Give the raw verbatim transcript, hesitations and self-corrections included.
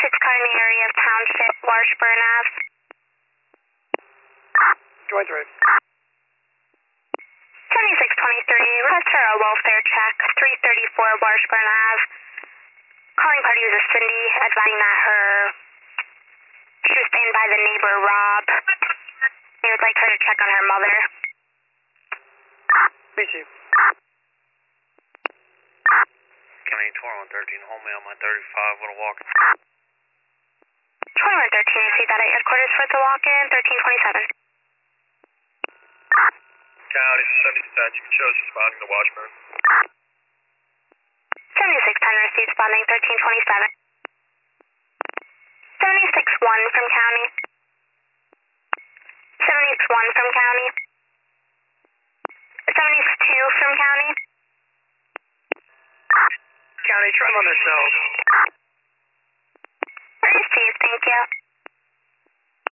seventy-six car in the area of Township, Washburn Ave. twenty-three. seventy-six twenty-three, request for a welfare check, three thirty-four Washburn Ave. Calling party was a Cindy, advising that her, she was staying by the neighbor Rob. They would like her to check on her mother. Meet you. County twenty-one thirteen, home mail, my thirty-five, with a walk-in. twenty-one thirteen, I see that at headquarters for the walk-in, thirteen twenty-seven. County seventy dispatch, you can show us responding to Washburn. seventy-six ten received responding, thirteen twenty-seven. seventy-six one from county. seventy-six one from county. seventy-six two from county. County, try them on their cells. Received, thank you.